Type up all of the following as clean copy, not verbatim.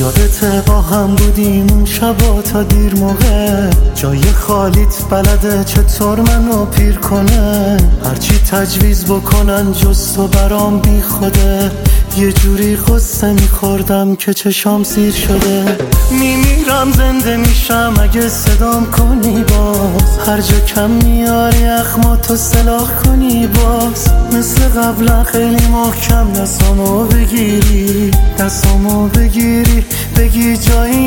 یادته با هم بودیم اون شبا تا دیر موقع، جای خالیت بلده چطور منو پیر کنه، هرچی تجویز بکنن جز تو برام بی خوده، یه جوری قصه میخوردم که چشام سیر شده. میمیرم زنده میشم اگه صدام کنی باز، هر جا کم میاری اخماتو سلاح کنی باز، مثل قبلا خیلی محکم دستامو بگیری، دستامو بگیری بگی جایی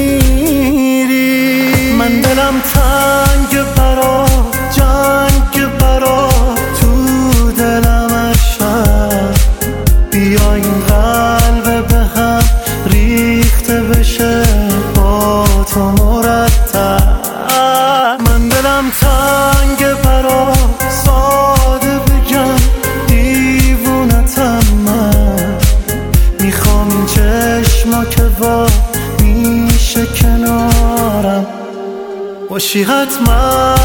نمیری. من دلم تنگ برا جنگ برا تو دلم عشق، بیا این قلب به هم ریخته بشه با تو مرتب. من دلم تنگ برا ساده بگم دیوونتم، من میخوام این چشما که با میشه کنارم باشی حتما.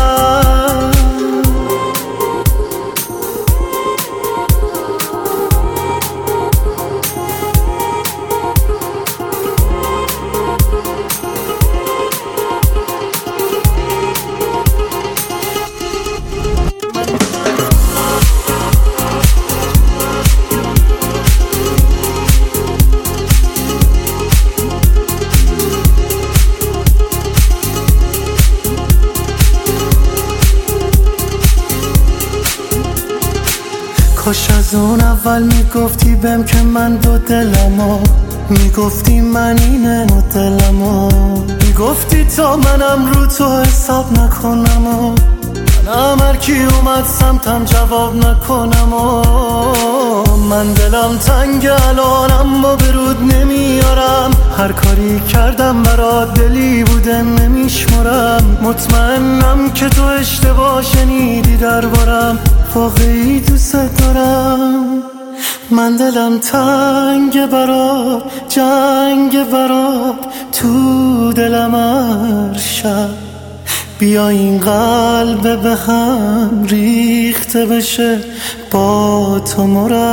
کاش از اون اول میگفتی بهم که من دو دلمو، میگفتی من اینه مدلمو، میگفتی تا منم رو تو حساب نکنم و منم هرکی اومد سمتم جواب نکنم و من دلم تنگ الانم و برود نمیارم، هر کاری کردم برات دلی بوده نمیشمرم، مطمئنم که تو اشتباه شنیدی دربارم، واقعی دوست دارم. من دلم تنگ برات جنگ برات تو دلم هر شب، بیا این قلب به هم ریخته بشه با تو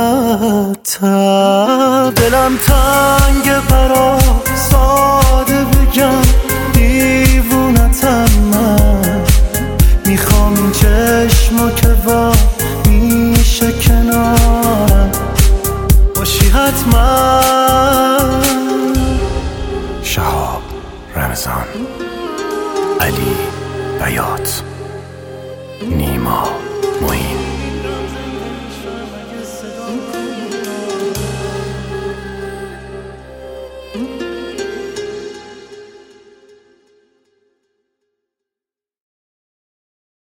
مرتب. دلم تنگ برات ساده بگم دیوونتم، من میخوام این چشما که با میشه کنارم باشی حتما. شهاب رمضان، علی بیات، نیما معین.